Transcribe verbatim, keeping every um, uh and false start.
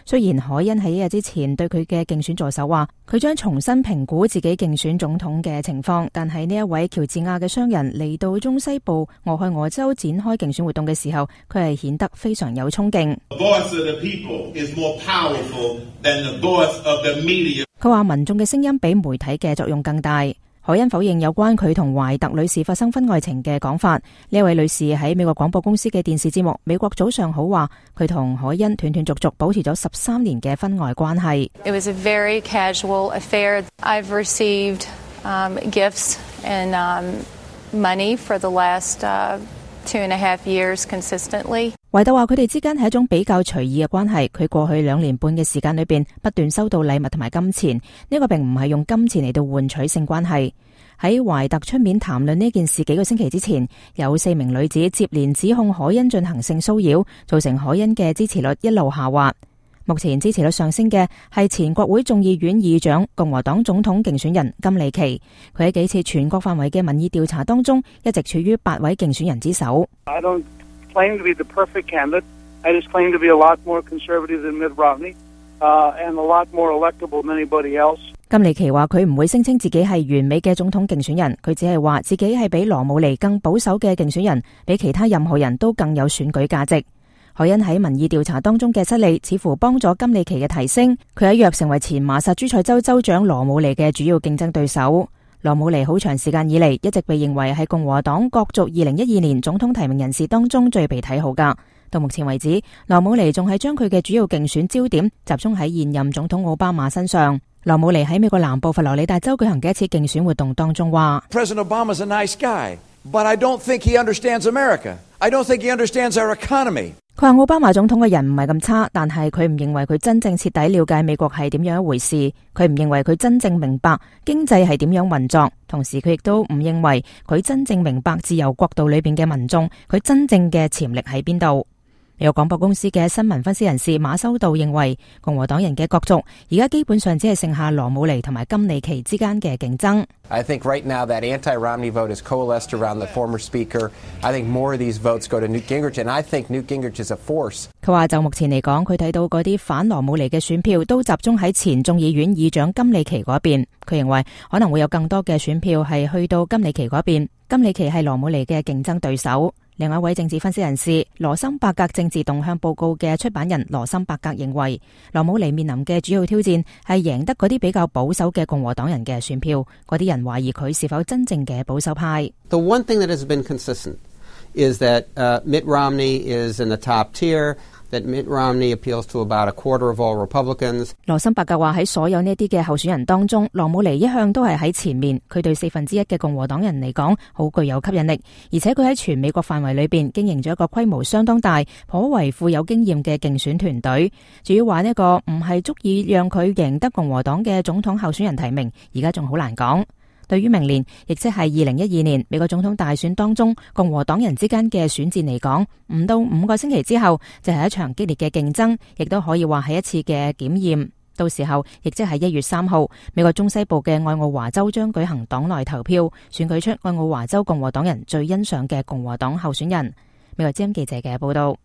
雖然凱恩喺一日之前對佢嘅競選助手話，佢將重新評估自己競選總統嘅情況，但係呢一位喬治亞嘅商人嚟到中西部俄亥俄州展開競選活動嘅時候，佢係顯得非常有衝勁。佢話民眾嘅聲音比媒體嘅作用更大。凱恩否認有關佢同懷特女士發生婚外情嘅講法。呢位女士喺美國廣播公司嘅電視節目《美國早上好》話，佢同凱恩斷斷續續保持咗十三年嘅婚外關係。 It was a very casual affair. I've received um, gifts and um, money for the last uh, two and a half years consistently. 懷特話佢哋之間係一種比較隨意嘅關係，佢過去兩年半嘅時間裏邊不斷收到禮物同埋金錢，呢個並唔係用金錢嚟到換取性關係。喺懷特出面談論呢件事幾個星期之前，有四名女子接連指控凱恩進行性騷擾，造成凱恩嘅支持率一路下滑。目前支持率上升嘅係前國會眾議院議長共和黨總統競選人金里奇，佢喺幾次全國範圍嘅民意調查當中一直處於八位競選人之首。 I don't claim to be the perfect candidate. I just claim to be a lot more conservative than Mitt Romney, uh, and a lot more electable than anybody else. 金里奇話佢唔會聲稱自己係完美嘅總統競選人，佢只係話自己係比羅姆尼更保守嘅競選人，比其他任何人都更有選舉價值。凱恩喺民意調查當中嘅失利，似乎幫咗金里奇嘅提升，佢一躍成為前麻薩諸塞州州長羅姆尼嘅主要競爭對手。羅姆尼好長時間以嚟一直被認為係共和黨角逐二零一二年總統提名人士當中最被睇好㗎。到目前為止，羅姆尼仲係將佢嘅主要競選焦點集中喺現任總統奧巴馬身上。羅姆尼喺美國南部佛羅里達州舉行嘅一次競選活動當中話 President Obama's a nice guy, but I don't think he understands America. I don't think he understands our economy. 佢話奧巴馬總統嘅人唔係咁差，但係佢唔認為佢真正徹底了解美國係點樣一回事，佢唔認為佢真正明白經濟係點樣運作，同時佢亦都唔認為佢真正明白自由國度裏邊嘅民眾，佢真正嘅潛力喺邊度。有廣播公司嘅新聞分析人士馬修道認為，共和黨人嘅角逐而家基本上只係剩下羅姆尼同埋金里奇之間嘅競爭。 I think right now that anti-Romney vote is coalesced around the former speaker. I think more of these votes go to Newt Gingrich, and I think Newt Gingrich is a force. 佢話就目前嚟講，佢睇到嗰啲反羅姆尼嘅選票都集中喺前眾議院議長金里奇嗰邊。佢認為可能會有更多嘅選票係去到金里奇嗰邊。金里奇係羅姆尼嘅競爭對手。另外一位政治分析人士羅森伯格政治動向報告嘅出版人羅森伯格認為，羅姆尼面臨嘅主要挑戰係贏得嗰啲比較保守嘅共和黨人嘅選票，嗰啲人懷疑佢是否真正嘅保守派。 The one thing that has been consistent is that uh, Mitt Romney is in the top tier. That Mitt Romney appeals to about a quarter of all Republicans. 羅森伯格話喺所有呢啲嘅候選人當中，羅姆尼一向都係喺前面，佢對四分之一嘅共和黨人嚟講好具有吸引力，而且佢喺全美國範圍裏邊經營咗一個規模相當大、頗為富有經驗嘅競選團隊。至於話呢個唔係足以讓佢贏得共和黨嘅總統候選人提名，而家仲好難講。對於明年，亦即係二零一二年美國總統大選當中共和黨人之間嘅選戰嚟講，唔到五個星期之後就係一場激烈嘅競爭，亦都可以話係一次嘅檢驗。到時候，亦即係一月三號，美國中西部嘅愛奧華州將舉行黨內投票，選舉出愛奧華州共和黨人最欣賞嘅共和黨候選人。美國之音記者嘅報道。